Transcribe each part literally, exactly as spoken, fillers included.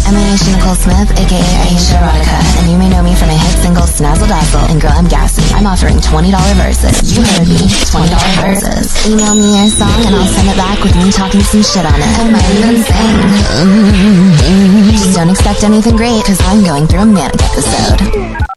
I'm Aisha Nicole Smith, aka Aisha Erotica, and you may know me from my hit single Snazzle Dazzle and Girl I'm Gassy. I'm offering twenty dollars verses. You heard me, twenty dollars verses. Email me your song and I'll send it back with me talking some shit on it. I might even sing. Just don't expect anything great, cause I'm going through a manic episode.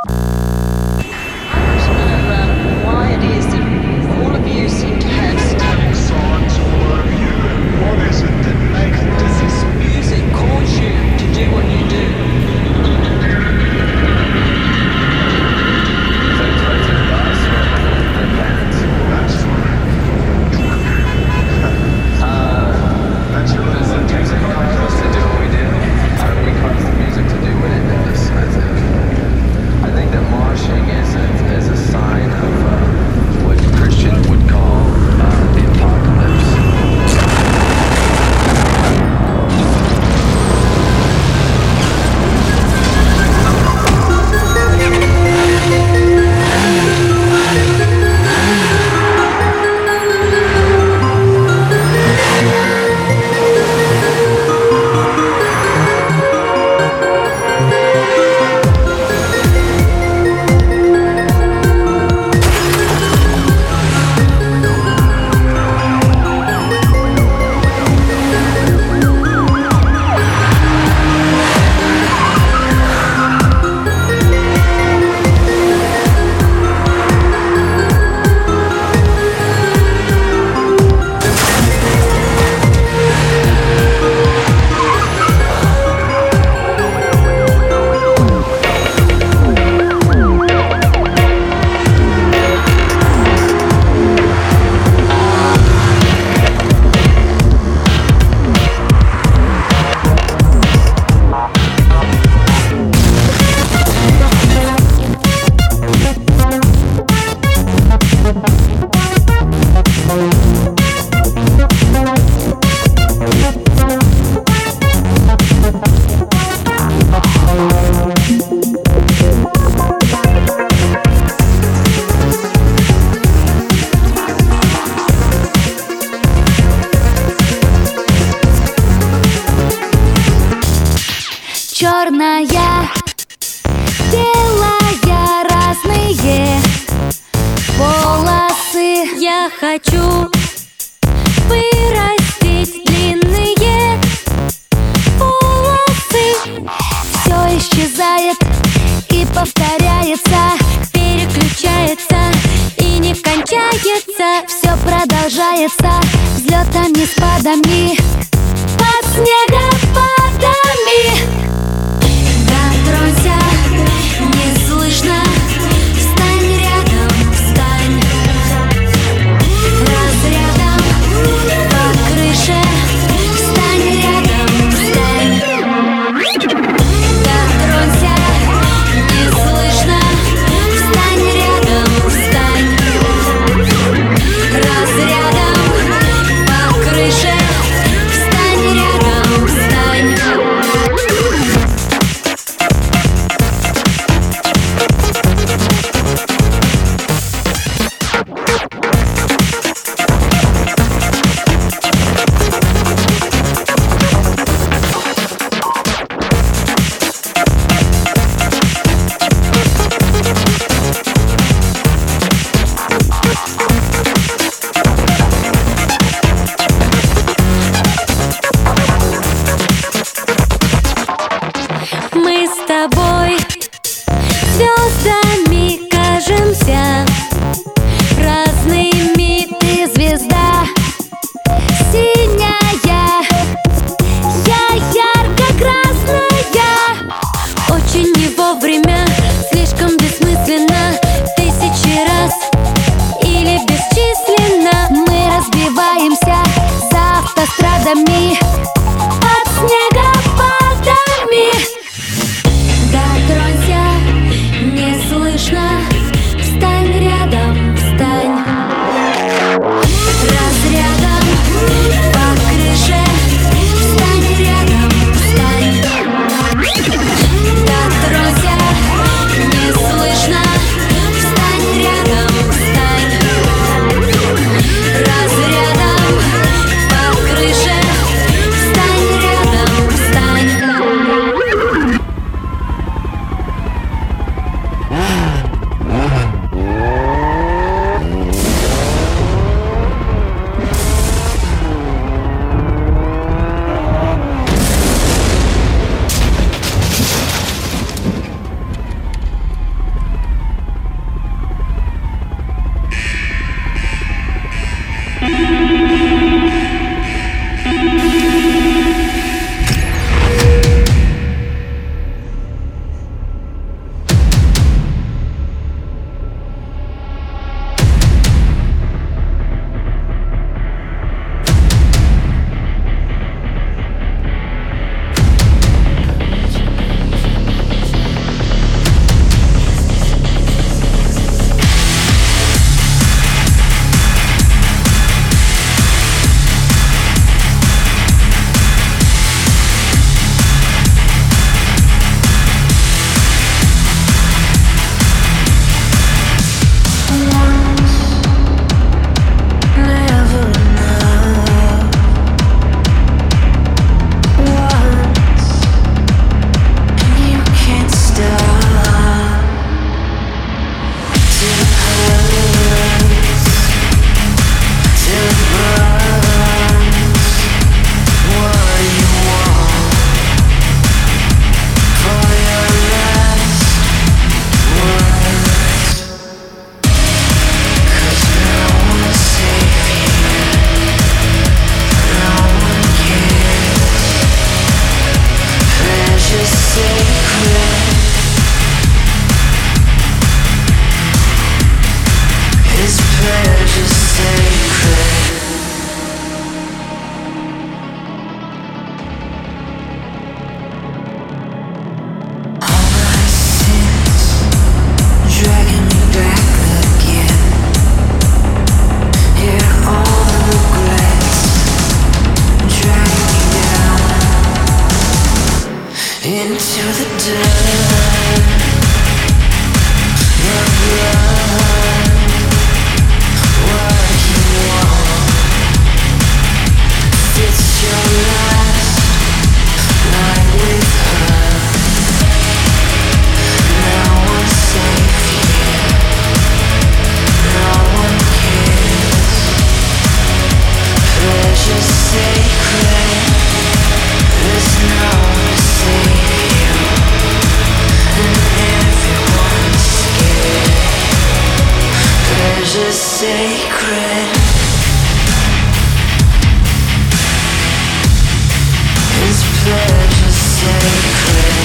Черная, белая, разные волосы. Я хочу вырастить длинные волосы. Все исчезает и повторяется, переключается и не кончается. Все продолжается взлетами, спадами, под снегопадами. Дотронься, не слышно. Встань рядом, встань. Разрежь into the dirt. The blood, what you want. It's your last night with her. Now I'm safe here. No one cares. Pleasure's sacred. There's no savior, and everyone's scared. Pleasure's sacred. Is pleasure sacred?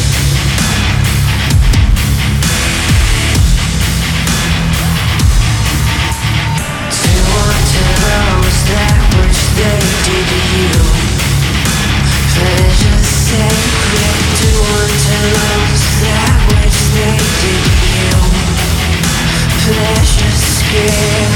To want to lose that which they did to you. Pleasure sacred. To want to lose that which they did to you. Pleasure scared.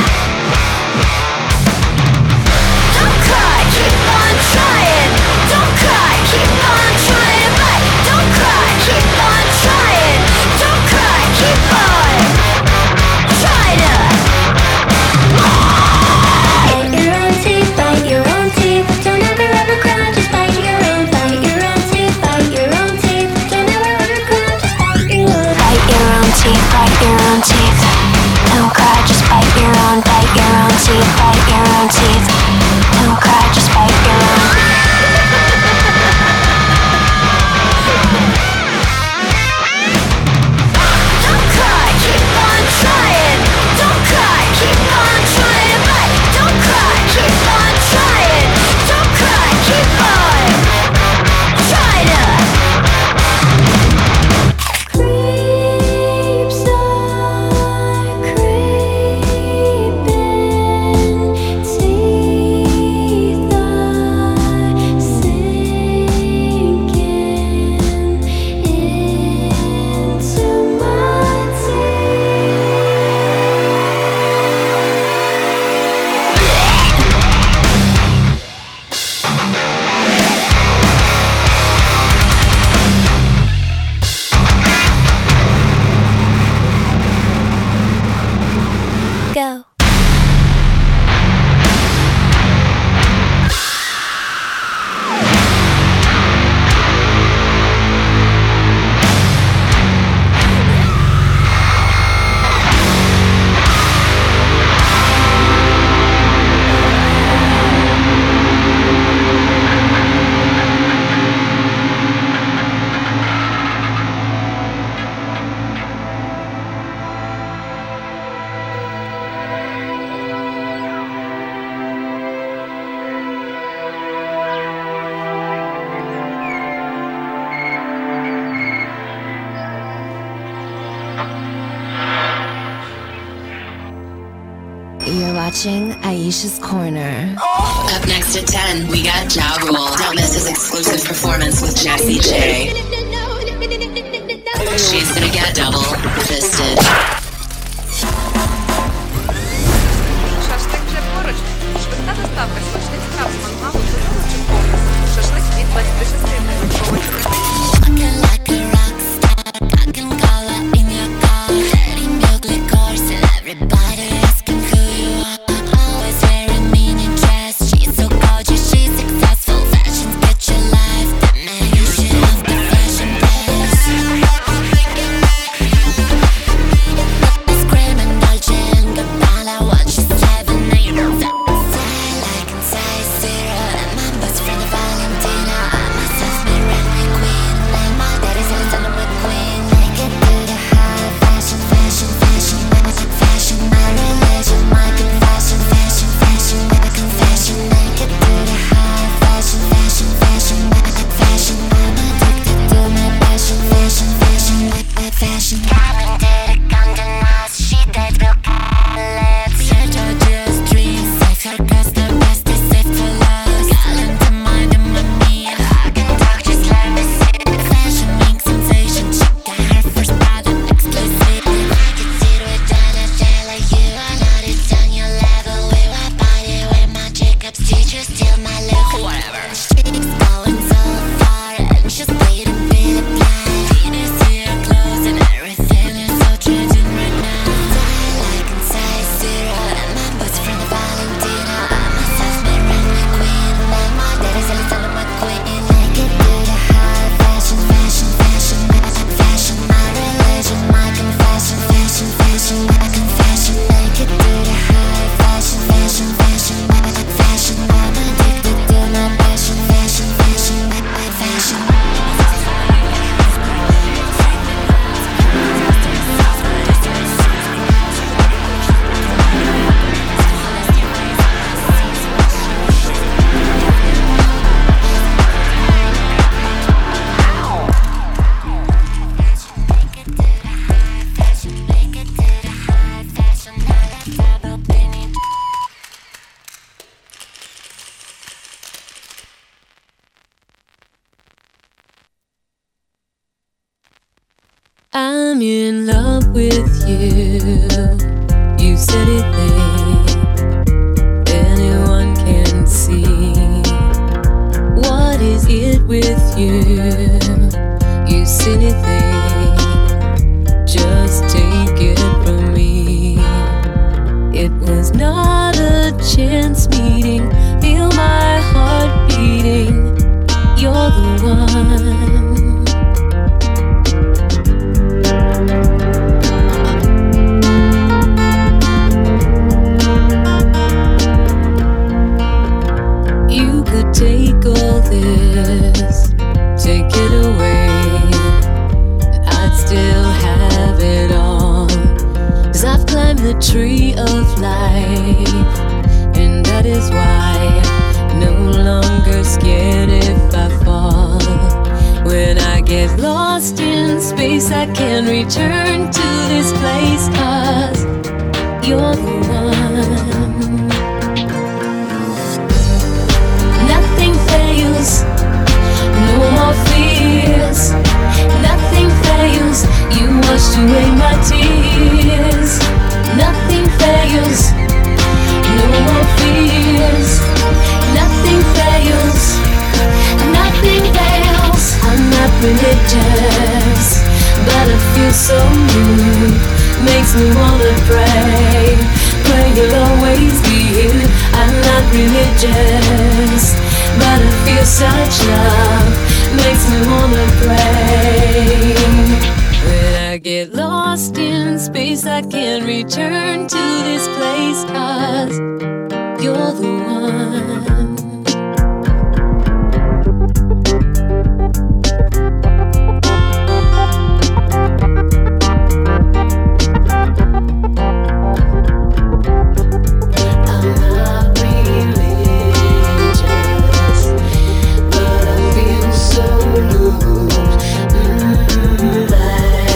Don't cry, keep on trying. Don't watching Aisha's Corner. Up next at ten, we got Ja Rule. Don't miss his exclusive performance with Jessie J. She's gonna get double fisted. Шашлик вже поруч. Швидка доставка смачних страв з мангалу додому чи в повністю. Шашлик від двадцять шість гривень. Like a rock star, I can call her in your car. Letting milk liquors and everybody asking who you are. Always wearing mini dress. She's so gorgeous, she's successful. Fashions get your life. The man you should have the fashion best. Screaming Dolce and Gabbana, what she's seven, eight. Style like inside zero. And my best friend Valentina. I myself be runway queen. And my daddy's Alexander McQueen. Make it to the high fashion, fashion, fashion, magic fashion. My religion, my confession, fashion, fashion, my confession. Make it to the high fashion, fashion, fashion, magic fashion. I'm addicted to my passion, fashion, fashion, my fashion. Coming to the Condé Nast, she dates Bill Collins. Her Georgia's dreams, safe her cause the best is safe for love. Got into mind and money, and I can talk just let me see. Fashion being sensation, she got her first product exclusive. I can see it with Donna Taylor, you are not it's on your level. We were party with my Jacob's teachers, steal my look, whatever. She's going so far, and she's bleeding really blind. Can you see her clothes and everything is so trending right now? Style like inside zero, and my best friend Valentina. I myself be runway queen, and my daddy's Alexander McQueen. Make it to the high fashion, fashion, fashion, magic fashion. My religion, my confession, fashion, fashion, my confession. Make it to the high fashion, fashion, fashion, magic fashion. I'm addicted to my passion, fashion, fashion, my fashion. I'm in love with you. You said it there. Anyone can see. What is it with you? You said it there. Just take it from me. It was not a chance meeting. Feel my heart beating. You're the one. Take all this, take it away, I'd still have it all. Cause I've climbed the tree of life, and that is why I'm no longer scared if I fall. When I get lost in space, I can return to this place. Cause you're the one. No more fears, nothing fails. You washed away my tears. Nothing fails. No more fears, nothing fails. Nothing fails. I'm not religious, but I feel so new. Makes me wanna pray. Pray you'll always be here. I'm not religious, but I feel such love, makes me wanna pray. When I get lost in space, I can return to this place. Cause you're the one.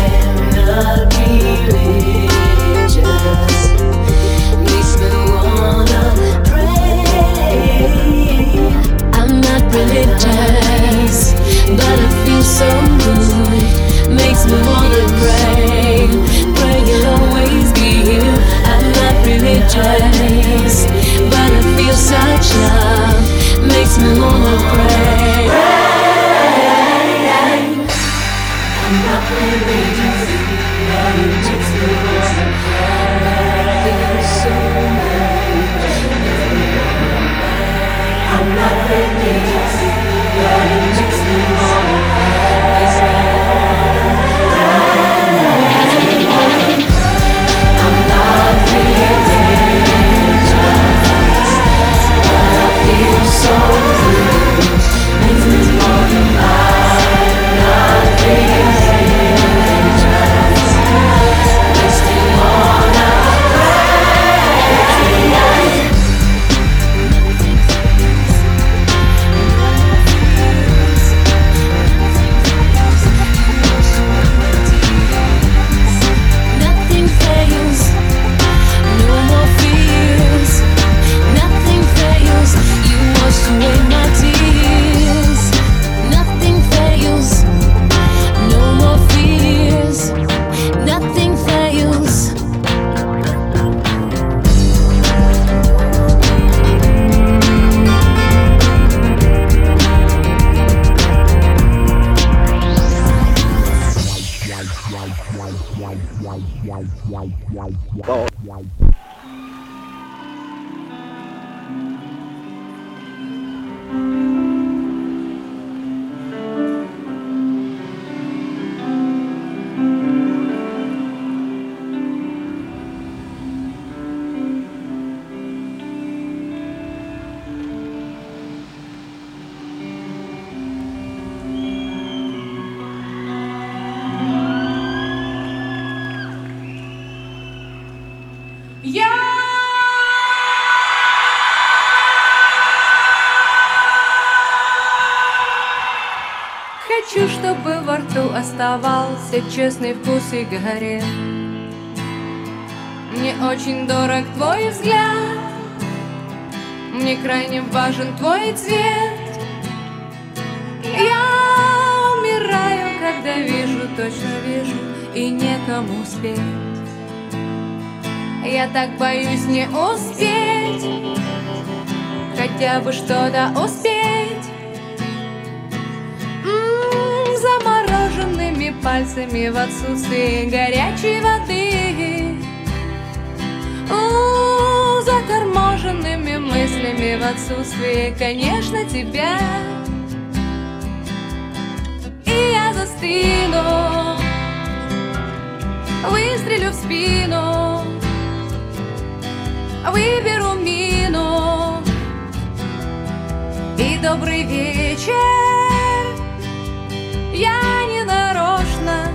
Makes me want religious, but it feels so good. Makes me wanna pray, pray you'll always be here. I'm not religious, but I feel such love. Makes me wanna pray. I'm not religious, but it makes me wanna pray. Feel so much. I'm not religious, but it makes me wanna pray. I'm not religious, but I feel so good. Makes me wanna pray. Not religious, makes me wanna Nothing fails, no more fears. Nothing fails, you washed away my tears. Nothing fails, no more fears. Nothing fails. Хочу, чтобы во рту оставался честный вкус сигарет. Мне очень дорог твой взгляд, мне крайне важен твой цвет. Я умираю, когда вижу, точно вижу, и некому спеть. Я так боюсь не успеть, хотя бы что-то успеть. М-м, замороженными пальцами в отсутствии горячей воды, О, заторможенными мыслями в отсутствии, конечно, тебя. И я застыну, выстрелю в спину, выберу мину. И добрый вечер, я не нарочно,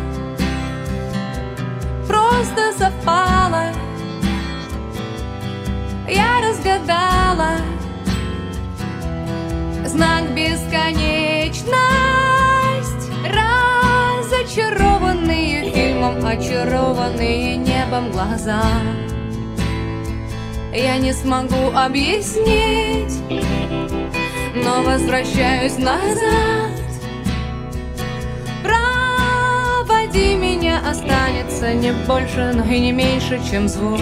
просто совпало. Я разгадала знак бесконечность. Разочарованные фильмом, очарованные небом глаза. Я не смогу объяснить, но возвращаюсь назад. Проводи меня, останется не больше, но и не меньше, чем звук.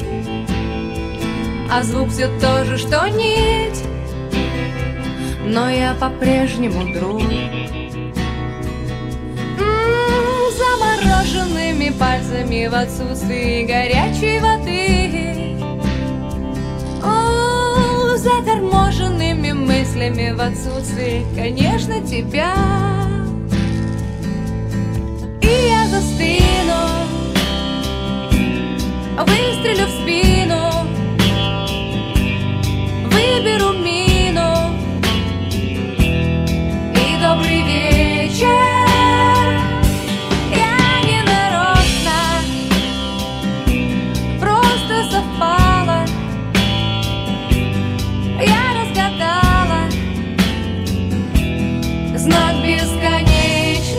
А звук все то же, что нить, но я по-прежнему друг. М-м, замороженными пальцами в отсутствии горячей воды, О, заторможенными мыслями в отсутствии, конечно, тебя. И я застыну, выстрелю в спину, выберу мину. И добрый вечер, я не нарочно, просто совпало. Я разгадала знак бесконечность.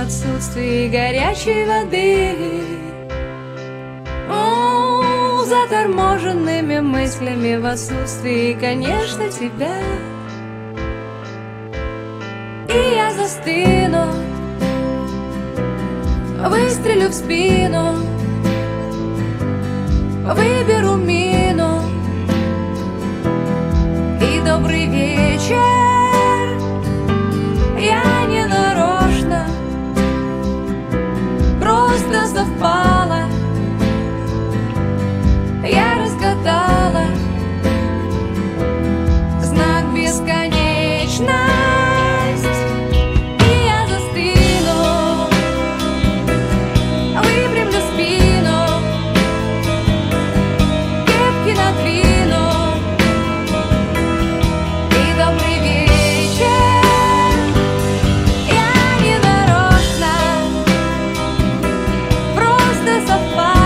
отсутствии горячей воды. О, заторможенными мыслями в отсутствии, конечно, тебя. И я застыну, выстрелю в спину, выберу мину. И добрый вечер, я не нарочно, просто совпало. Я разгадала знак бесконечность. И я застыну, выпрямлю спину, кепки надвину. И добрый вечер, я не нарочно, просто совпало.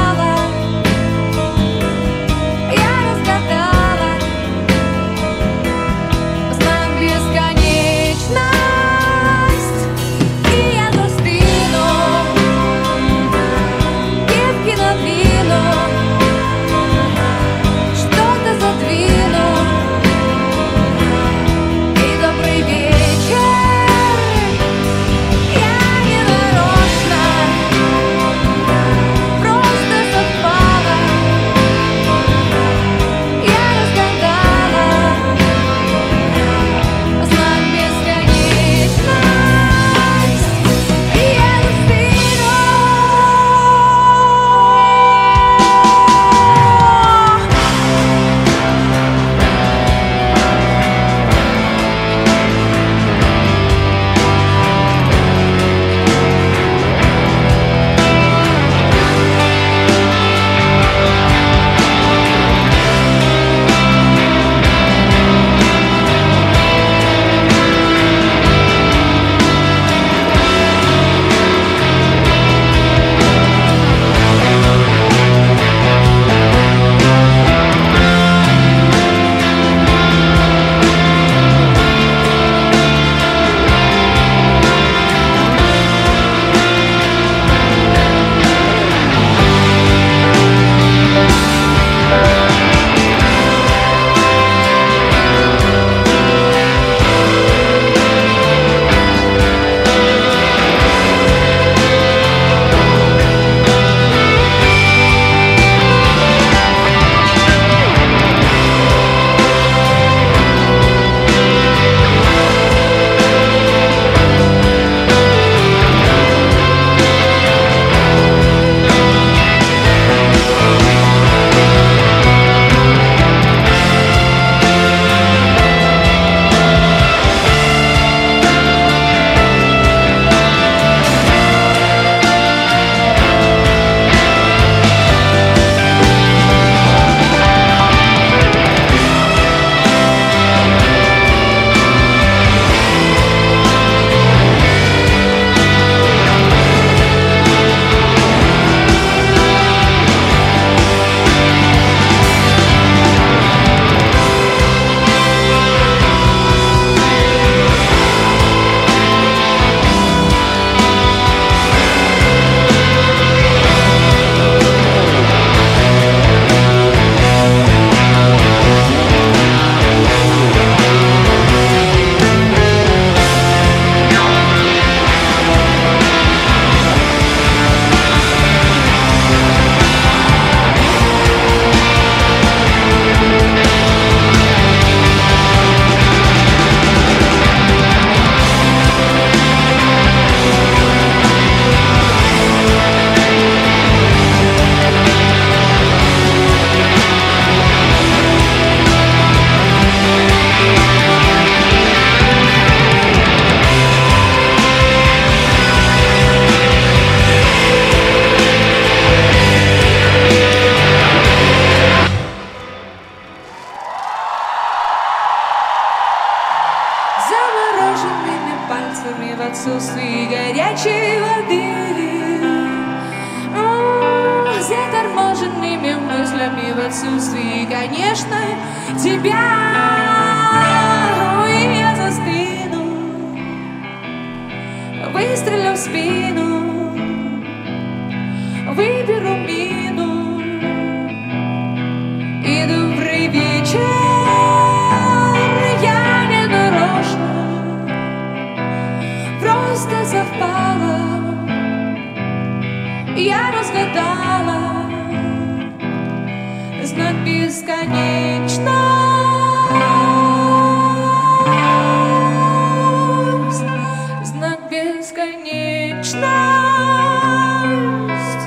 отсутствии горячей воды, М, заторможенными мыслями в отсутствии, конечно, тебя. И я застыну, выстрелю в спину, бесконечность, знак бесконечность.